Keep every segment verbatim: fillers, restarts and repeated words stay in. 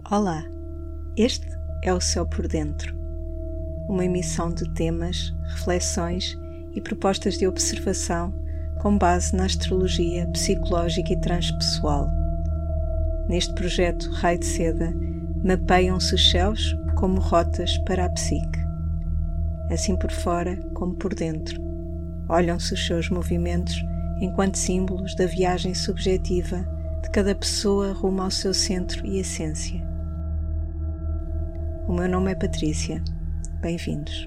Olá, este é o Céu por Dentro, uma emissão de temas, reflexões e propostas de observação com base na astrologia psicológica e transpessoal. Neste projeto Raio de Seda, mapeiam-se os céus como rotas para a psique. Assim por fora como por dentro, olham-se os seus movimentos enquanto símbolos da viagem subjetiva de cada pessoa rumo ao seu centro e essência. O meu nome é Patrícia. Bem-vindos.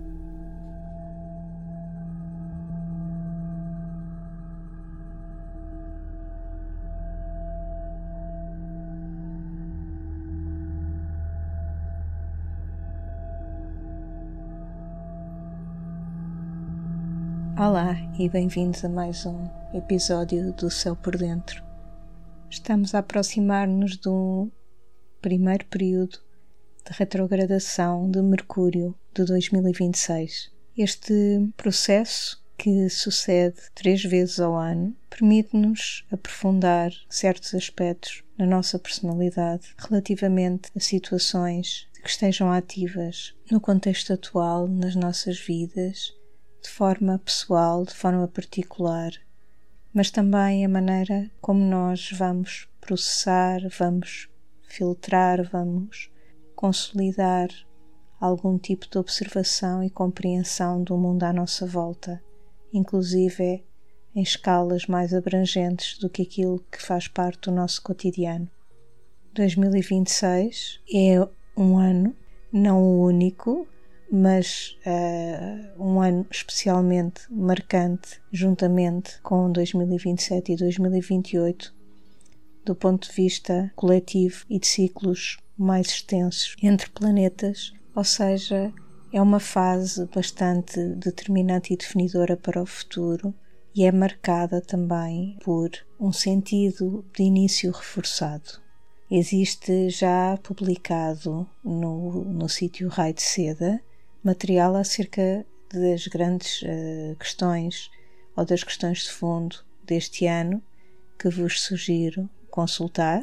Olá e bem-vindos a mais um episódio do Céu por Dentro. Estamos a aproximar-nos do primeiro período de retrogradação de Mercúrio de dois mil e vinte e seis. Este processo, que sucede três vezes ao ano, permite-nos aprofundar certos aspectos na nossa personalidade relativamente a situações que estejam ativas no contexto atual, nas nossas vidas, de forma pessoal, de forma particular, mas também a maneira como nós vamos processar, vamos filtrar, vamos consolidar algum tipo de observação e compreensão do mundo à nossa volta, inclusive em escalas mais abrangentes do que aquilo que faz parte do nosso cotidiano. dois mil e vinte e seis é um ano, não o único, mas uh, um ano especialmente marcante, juntamente com dois mil e vinte e sete e dois mil e vinte e oito, do ponto de vista coletivo e de ciclos mais extensos entre planetas, ou seja, é uma fase bastante determinante e definidora para o futuro e é marcada também por um sentido de início reforçado. Existe já publicado no, no sítio Raio de Seda material acerca das grandes uh, questões ou das questões de fundo deste ano que vos sugiro consultar.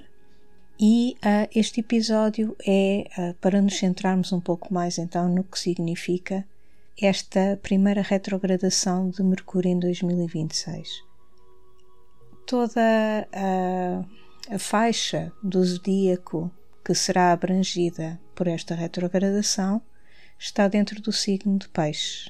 E uh, este episódio é uh, para nos centrarmos um pouco mais então no que significa esta primeira retrogradação de Mercúrio em dois mil e vinte e seis. Toda a, a faixa do zodíaco que será abrangida por esta retrogradação está dentro do signo de Peixes.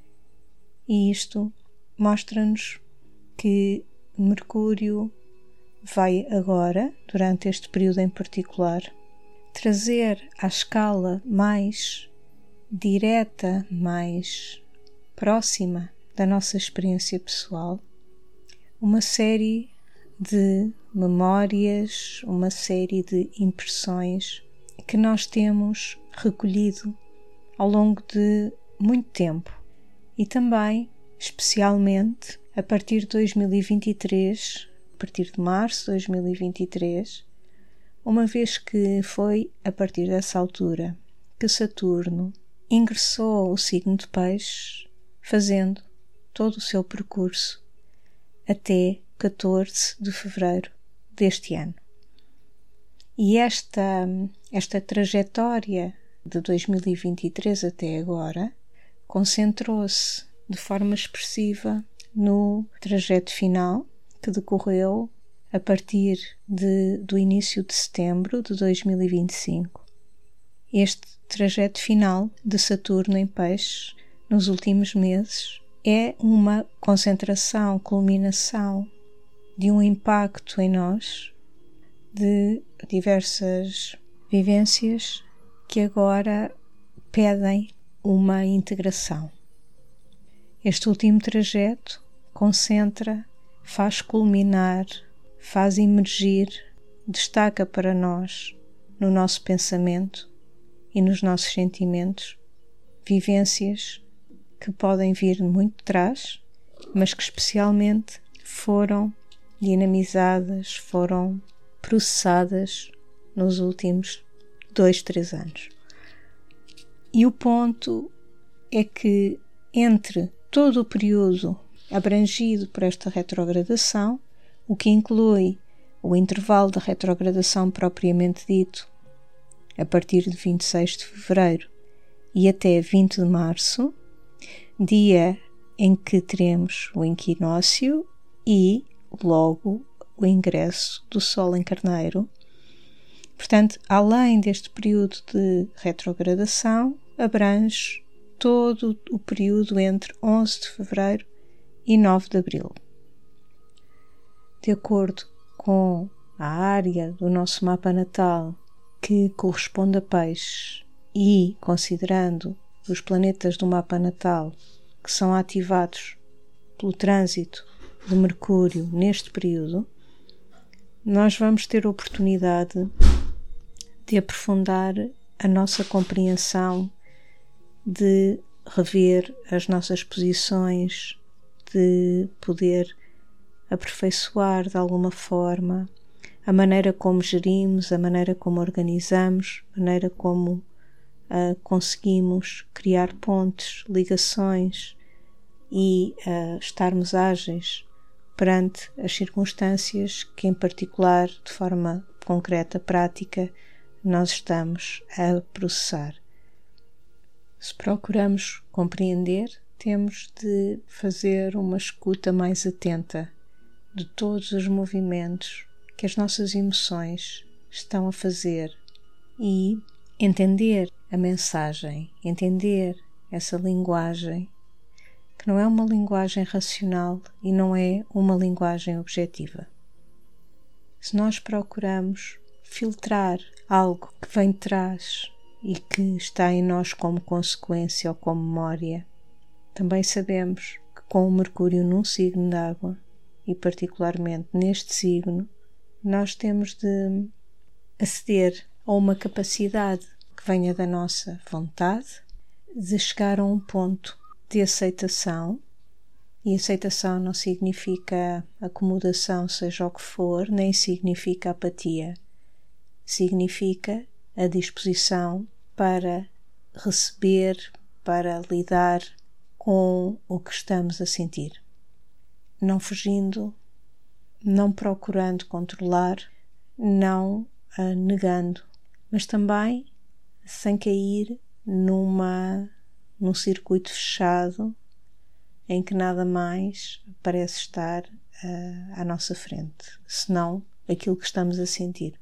E isto mostra-nos que Mercúrio vai agora, durante este período em particular, trazer à escala mais direta, mais próxima da nossa experiência pessoal, uma série de memórias, uma série de impressões que nós temos recolhido ao longo de muito tempo e também, especialmente, a partir de dois mil e vinte e três, a partir de março de dois mil e vinte e três, uma vez que foi a partir dessa altura que Saturno ingressou o signo de Peixes, fazendo todo o seu percurso até catorze de fevereiro deste ano. E esta, esta trajetória de dois mil e vinte e três até agora concentrou-se de forma expressiva no trajeto final que decorreu a partir de, do início de setembro de dois mil e vinte e cinco. Este trajeto final de Saturno em Peixes nos últimos meses é uma concentração, culminação de um impacto em nós de diversas vivências que agora pedem uma integração. Este último trajeto concentra, faz culminar, faz emergir, destaca para nós, no nosso pensamento e nos nossos sentimentos, vivências que podem vir de muito trás, mas que especialmente foram dinamizadas, foram processadas nos últimos dois, três anos. E o ponto é que entre todo o período abrangido por esta retrogradação, o que inclui o intervalo da retrogradação propriamente dito a partir de vinte e seis de fevereiro e até vinte de março, dia em que teremos o equinócio e logo o ingresso do Sol em Carneiro. Portanto, além deste período de retrogradação, abrange todo o período entre onze de fevereiro e nove de abril. De acordo com a área do nosso mapa natal que corresponde a Peixes e considerando os planetas do mapa natal que são ativados pelo trânsito de Mercúrio neste período, nós vamos ter a oportunidade de aprofundar a nossa compreensão, de rever as nossas posições, de poder aperfeiçoar de alguma forma a maneira como gerimos, a maneira como organizamos, a maneira como uh, conseguimos criar pontes, ligações e uh, estarmos ágeis perante as circunstâncias que, em particular, de forma concreta, prática, nós estamos a processar. Se procuramos compreender, temos de fazer uma escuta mais atenta de todos os movimentos que as nossas emoções estão a fazer e entender a mensagem, entender essa linguagem, que não é uma linguagem racional e não é uma linguagem objetiva. Se nós procuramos filtrar algo que vem de trás e que está em nós como consequência ou como memória, também sabemos que com o Mercúrio num signo de água, e particularmente neste signo, nós temos de aceder a uma capacidade que venha da nossa vontade de chegar a um ponto de aceitação, e aceitação não significa acomodação, seja o que for, nem significa apatia. Significa a disposição para receber, para lidar com o que estamos a sentir. Não fugindo, não procurando controlar, não uh, negando, mas também sem cair numa, num circuito fechado em que nada mais parece estar uh, à nossa frente, senão aquilo que estamos a sentir.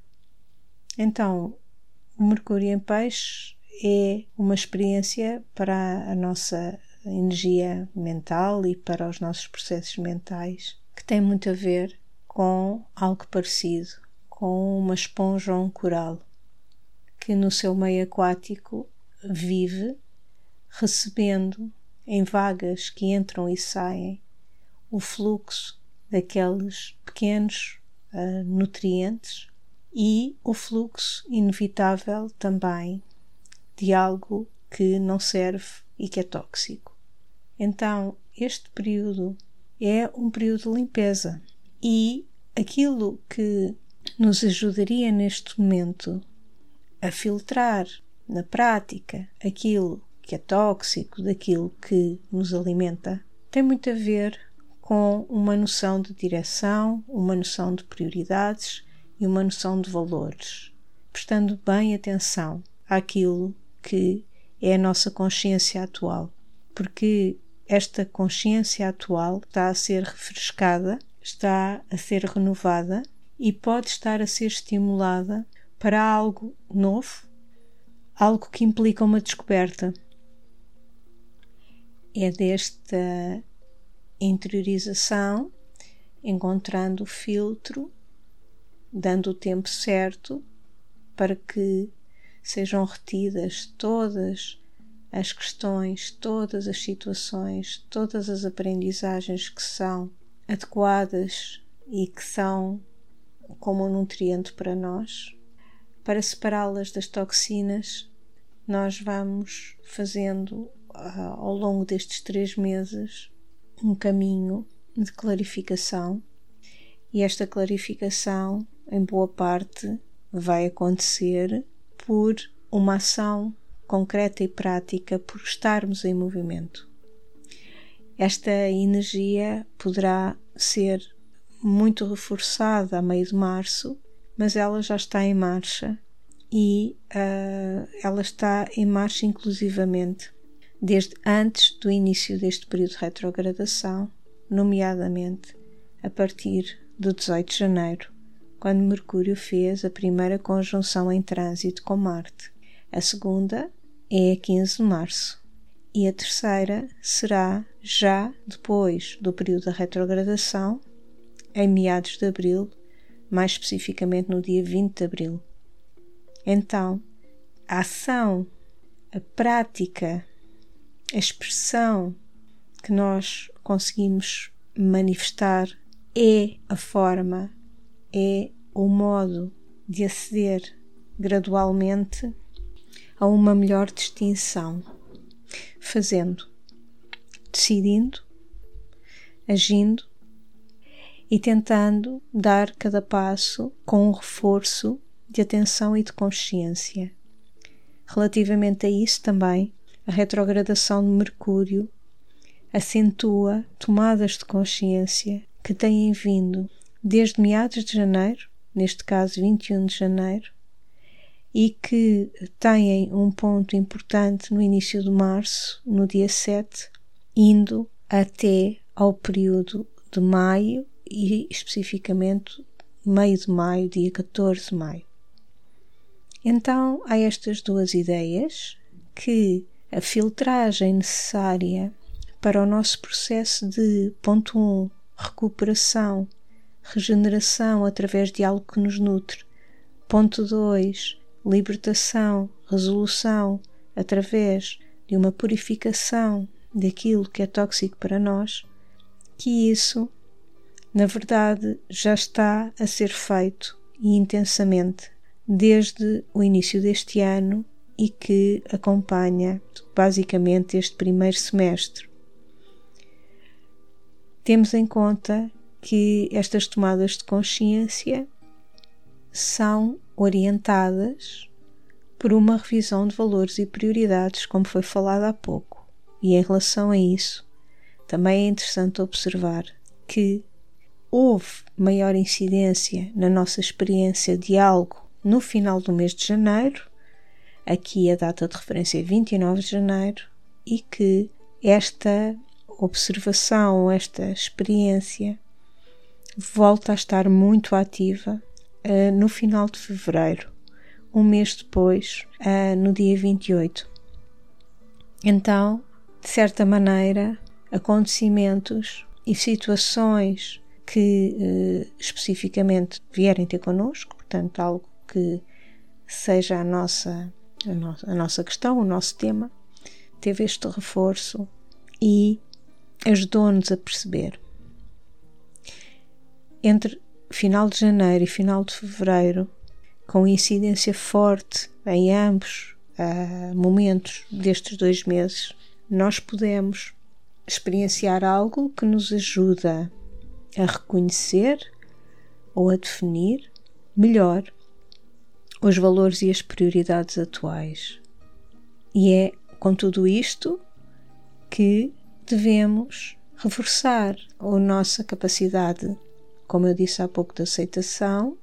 Então, o Mercúrio em Peixes é uma experiência para a nossa energia mental e para os nossos processos mentais, que tem muito a ver com algo parecido, com uma esponja ou um coral, que no seu meio aquático vive recebendo em vagas que entram e saem o fluxo daqueles pequenos uh, nutrientes e o fluxo inevitável também de algo que não serve e que é tóxico. Então, este período é um período de limpeza e aquilo que nos ajudaria neste momento a filtrar na prática aquilo que é tóxico daquilo que nos alimenta tem muito a ver com uma noção de direção, uma noção de prioridades e uma noção de valores, prestando bem atenção àquilo que é a nossa consciência atual, porque esta consciência atual está a ser refrescada, está a ser renovada e pode estar a ser estimulada para algo novo, algo que implica uma descoberta. É desta interiorização, encontrando o filtro, dando o tempo certo para que sejam retidas todas as questões, todas as situações, todas as aprendizagens que são adequadas e que são como um nutriente para nós. Para separá-las das toxinas, nós vamos fazendo ao longo destes três meses um caminho de clarificação, e esta clarificação, em boa parte, vai acontecer por uma ação concreta e prática, por estarmos em movimento. Esta energia poderá ser muito reforçada a meio de março, mas ela já está em marcha e uh, ela está em marcha inclusivamente desde antes do início deste período de retrogradação, nomeadamente a partir de dezoito de janeiro, quando Mercúrio fez a primeira conjunção em trânsito com Marte. A segunda é a quinze de março e a terceira será já depois do período da retrogradação, em meados de abril, mais especificamente no dia vinte de abril. Então, a ação, a prática, a expressão que nós conseguimos manifestar é a forma, é o modo de aceder gradualmente a uma melhor distinção, fazendo, decidindo, agindo e tentando dar cada passo com um reforço de atenção e de consciência. Relativamente a isso também, a retrogradação de Mercúrio acentua tomadas de consciência que têm vindo desde meados de janeiro, neste caso vinte e um de janeiro, e que têm um ponto importante no início de março, no dia sete, indo até ao período de maio e especificamente meio de maio, dia catorze de maio. Então há estas duas ideias que a filtragem necessária para o nosso processo de, ponto um, recuperação, regeneração através de algo que nos nutre, ponto dois, libertação, resolução através de uma purificação daquilo que é tóxico para nós, que isso, na verdade, já está a ser feito e intensamente desde o início deste ano e que acompanha basicamente este primeiro semestre. Temos em conta que estas tomadas de consciência são orientadas por uma revisão de valores e prioridades, como foi falado há pouco. E em relação a isso, também é interessante observar que houve maior incidência na nossa experiência de algo no final do mês de janeiro, aqui a data de referência é vinte e nove de janeiro, e que esta observação, esta experiência volta a estar muito ativa uh, no final de fevereiro, um mês depois, uh, no dia vinte e oito. Então, de certa maneira, acontecimentos e situações que uh, especificamente vierem ter connosco, portanto algo que seja a nossa, a nossa, a nossa questão, o nosso tema, teve este reforço e ajudou-nos a perceber. Entre final de janeiro e final de fevereiro, com incidência forte em ambos uh, momentos destes dois meses, nós podemos experienciar algo que nos ajuda a reconhecer ou a definir melhor os valores e as prioridades atuais. E é com tudo isto que devemos reforçar a nossa capacidade, como eu disse há pouco, de aceitação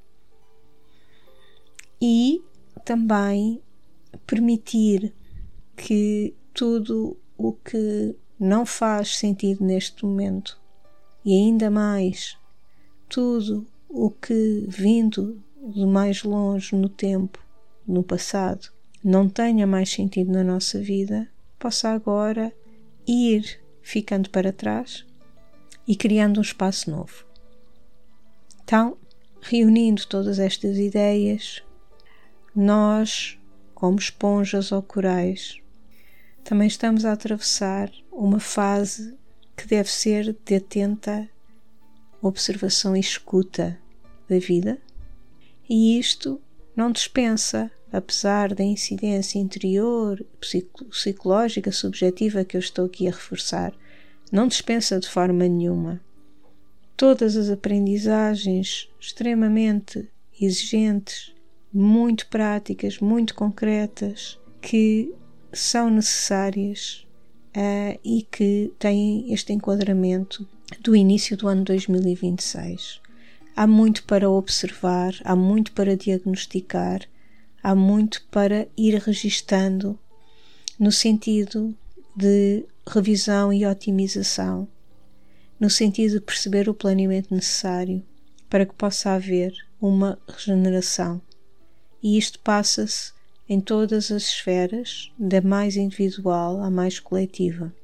e também permitir que tudo o que não faz sentido neste momento e ainda mais tudo o que vindo de mais longe no tempo, no passado, não tenha mais sentido na nossa vida, possa agora ir ficando para trás e criando um espaço novo. Então, reunindo todas estas ideias, nós, como esponjas ou corais, também estamos a atravessar uma fase que deve ser de atenta observação e escuta da vida, e isto não dispensa, apesar da incidência interior, psicológica, subjetiva que eu estou aqui a reforçar, não dispensa de forma nenhuma todas as aprendizagens extremamente exigentes, muito práticas, muito concretas, que são necessárias uh, e que têm este enquadramento do início do ano dois mil e vinte e seis. Há muito para observar, há muito para diagnosticar, há muito para ir registando no sentido de revisão e otimização, no sentido de perceber o planeamento necessário para que possa haver uma regeneração. E isto passa-se em todas as esferas, da mais individual à mais coletiva.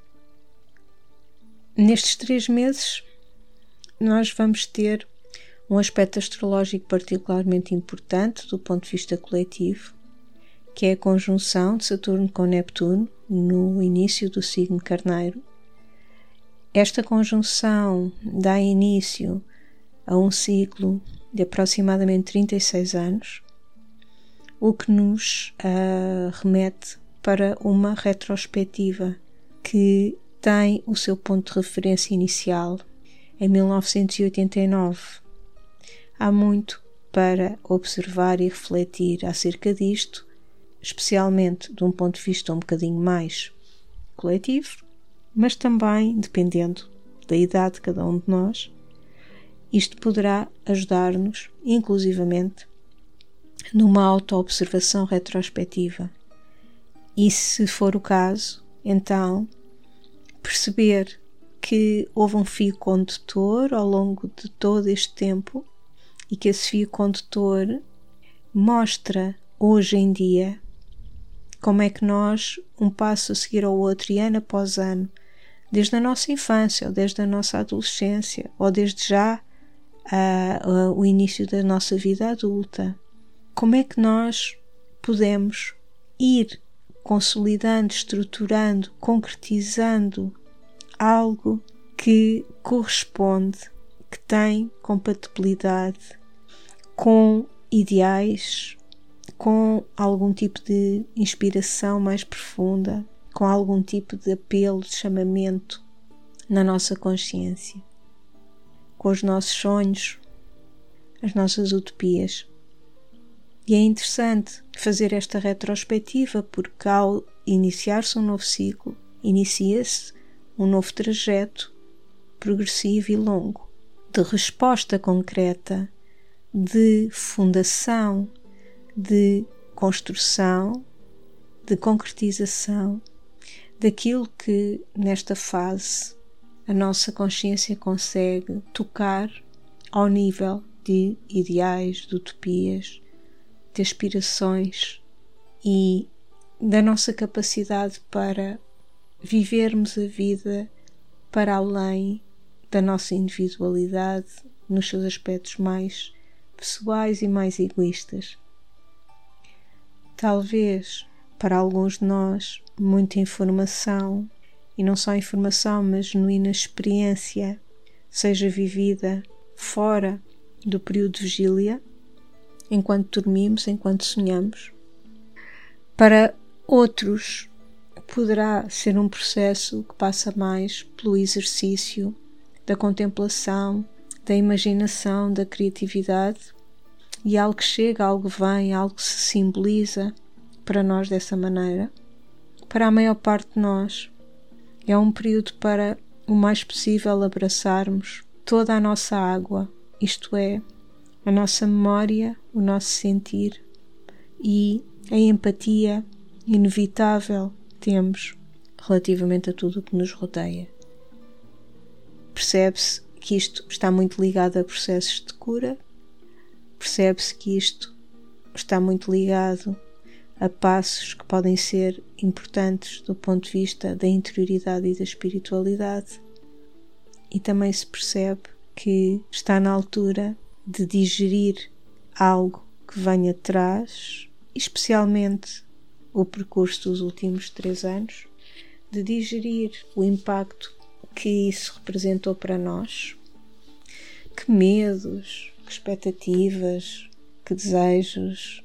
Nestes três meses, nós vamos ter um aspecto astrológico particularmente importante do ponto de vista coletivo, que é a conjunção de Saturno com Neptuno no início do signo Carneiro. Esta conjunção dá início a um ciclo de aproximadamente trinta e seis anos, o que nos uh, remete para uma retrospectiva que tem o seu ponto de referência inicial em mil novecentos e oitenta e nove. Há muito para observar e refletir acerca disto, especialmente de um ponto de vista um bocadinho mais coletivo, mas também, dependendo da idade de cada um de nós, isto poderá ajudar-nos, inclusivamente, numa auto-observação retrospectiva. E, se for o caso, então, perceber que houve um fio condutor ao longo de todo este tempo e que esse fio condutor mostra, hoje em dia, como é que nós, um passo a seguir ao outro e ano após ano, desde a nossa infância, ou desde a nossa adolescência, ou desde já uh, uh, o início da nossa vida adulta, como é que nós podemos ir consolidando, estruturando, concretizando algo que corresponde, que tem compatibilidade com ideais, com algum tipo de inspiração mais profunda, com algum tipo de apelo, de chamamento na nossa consciência, com os nossos sonhos, as nossas utopias. E é interessante fazer esta retrospectiva, porque ao iniciar-se um novo ciclo, inicia-se um novo trajeto progressivo e longo, de resposta concreta, de fundação, de construção, de concretização daquilo que nesta fase a nossa consciência consegue tocar ao nível de ideais, de utopias, de aspirações e da nossa capacidade para vivermos a vida para além da nossa individualidade nos seus aspectos mais pessoais e mais egoístas. Talvez para alguns de nós muita informação, e não só informação, mas genuína experiência, seja vivida fora do período de vigília, enquanto dormimos, enquanto sonhamos. Para outros poderá ser um processo que passa mais pelo exercício da contemplação, da imaginação, da criatividade, e algo que chega, algo vem, algo que se simboliza para nós dessa maneira. Para a maior parte de nós é um período para o mais possível abraçarmos toda a nossa água, isto é, a nossa memória, o nosso sentir e a empatia inevitável que temos relativamente a tudo o que nos rodeia. Percebe-se que isto está muito ligado a processos de cura, percebe-se que isto está muito ligado a passos que podem ser importantes do ponto de vista da interioridade e da espiritualidade, e também se percebe que está na altura de digerir algo que vem atrás, especialmente o percurso dos últimos três anos, de digerir o impacto que isso representou para nós, que medos, que expectativas, que desejos.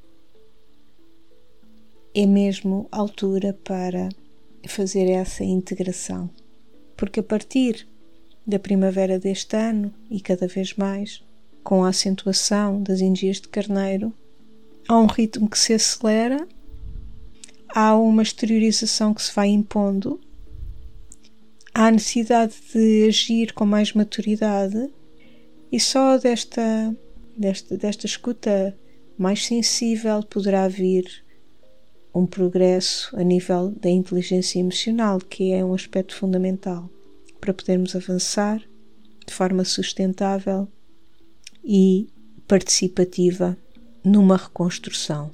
É mesmo a altura para fazer essa integração, porque a partir da primavera deste ano e cada vez mais, com a acentuação das energias de Carneiro, há um ritmo que se acelera, há uma exteriorização que se vai impondo, há a necessidade de agir com mais maturidade, e só desta, desta, desta escuta mais sensível poderá vir um progresso a nível da inteligência emocional, que é um aspecto fundamental para podermos avançar de forma sustentável e participativa numa reconstrução.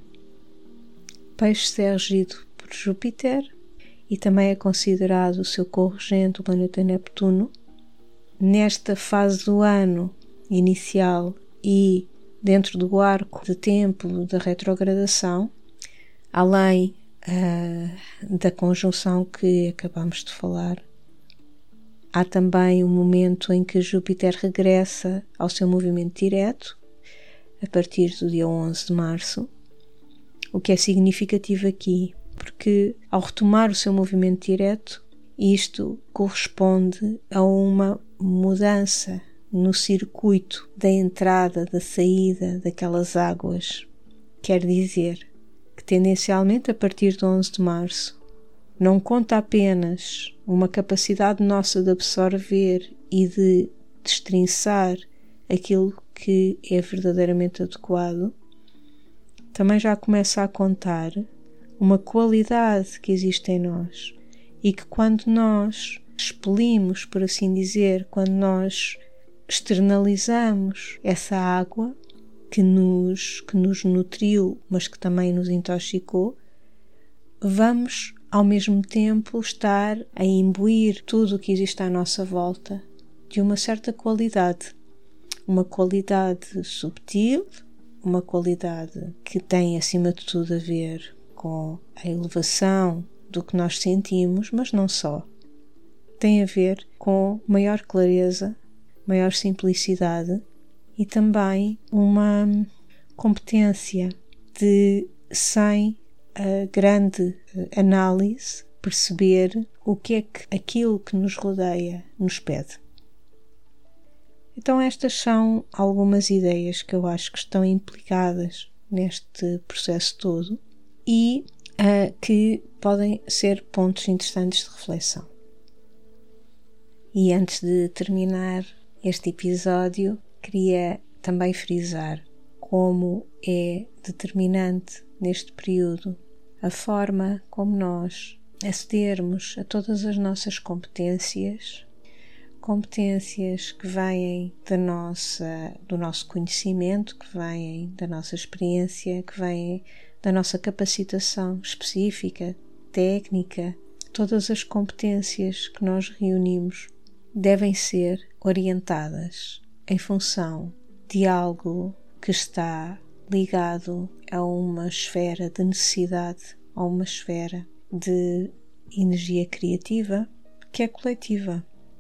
Peixe é regido por Júpiter e também é considerado o seu corregente, o planeta Neptuno. Nesta fase do ano inicial e dentro do arco de tempo da retrogradação, além uh, da conjunção que acabamos de falar, há também o momento em que Júpiter regressa ao seu movimento direto, a partir do dia onze de março, o que é significativo aqui, porque ao retomar o seu movimento direto, isto corresponde a uma mudança no circuito da entrada, da saída daquelas águas. Quer dizer que, tendencialmente, a partir do onze de março, não conta apenas uma capacidade nossa de absorver e de destrinçar aquilo que é verdadeiramente adequado, também já começa a contar uma qualidade que existe em nós e que, quando nós expelimos, por assim dizer, quando nós externalizamos essa água que nos, que nos nutriu, mas que também nos intoxicou, vamos ao mesmo tempo estar a imbuir tudo o que existe à nossa volta de uma certa qualidade, uma qualidade subtil, uma qualidade que tem acima de tudo a ver com a elevação do que nós sentimos, mas não só. Tem a ver com maior clareza, maior simplicidade e também uma competência de, sem a grande análise, perceber o que é que aquilo que nos rodeia nos pede. Então estas são algumas ideias que eu acho que estão implicadas neste processo todo e uh, que podem ser pontos interessantes de reflexão. E antes de terminar este episódio, queria também frisar como é determinante neste período a forma como nós acedermos a todas as nossas competências, competências que vêm da nossa, do nosso conhecimento, que vêm da nossa experiência, que vêm da nossa capacitação específica, técnica. Todas as competências que nós reunimos devem ser orientadas em função de algo que está ligado a uma esfera de necessidade, a uma esfera de energia criativa que é coletiva.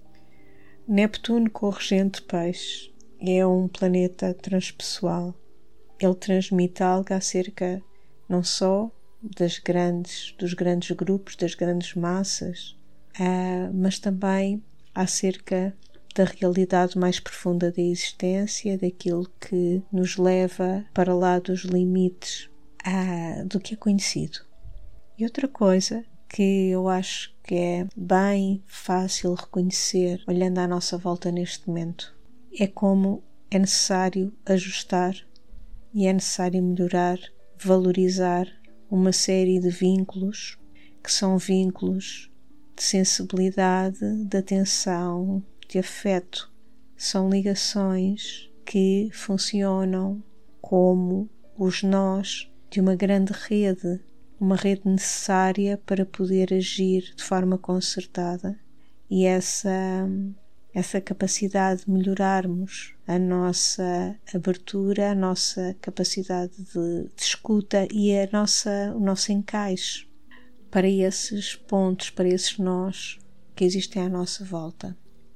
Neptuno, corregente de Peixe, é um planeta transpessoal. Ele transmite algo acerca não só das grandes, dos grandes grupos, das grandes massas, uh, mas também acerca da realidade mais profunda da existência, daquilo que nos leva para lá dos limites uh, do que é conhecido. E outra coisa que eu acho que é bem fácil reconhecer, olhando à nossa volta neste momento, é como é necessário ajustar e é necessário melhorar, valorizar uma série de vínculos que são vínculos de sensibilidade, de atenção, de afeto. São ligações que funcionam como os nós de uma grande rede, uma rede necessária para poder agir de forma concertada, e essa, essa capacidade de melhorarmos a nossa abertura, a nossa capacidade de, de escuta e a nossa, o nosso encaixe para esses pontos, para esses nós que existem à nossa volta.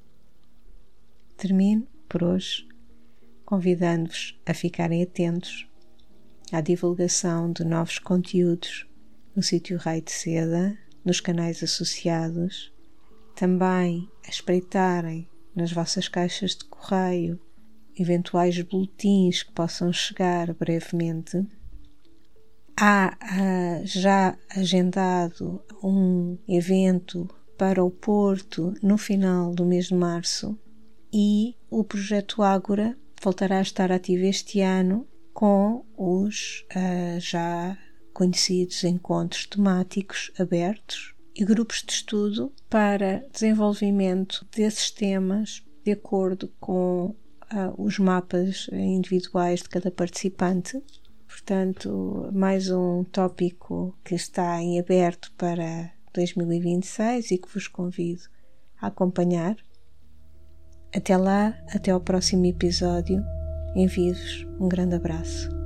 Termino por hoje convidando-vos a ficarem atentos à divulgação de novos conteúdos no sítio Raio de Seda, nos canais associados, também a espreitarem nas vossas caixas de correio eventuais boletins que possam chegar brevemente. Há uh, já agendado um evento para o Porto no final do mês de março e o projeto Ágora voltará a estar ativo este ano com os uh, já conhecidos encontros temáticos abertos e grupos de estudo para desenvolvimento desses temas de acordo com uh, os mapas individuais de cada participante. Portanto, mais um tópico que está em aberto para dois mil e vinte e seis e que vos convido a acompanhar. Até lá, até ao próximo episódio. Envio-vos um grande abraço.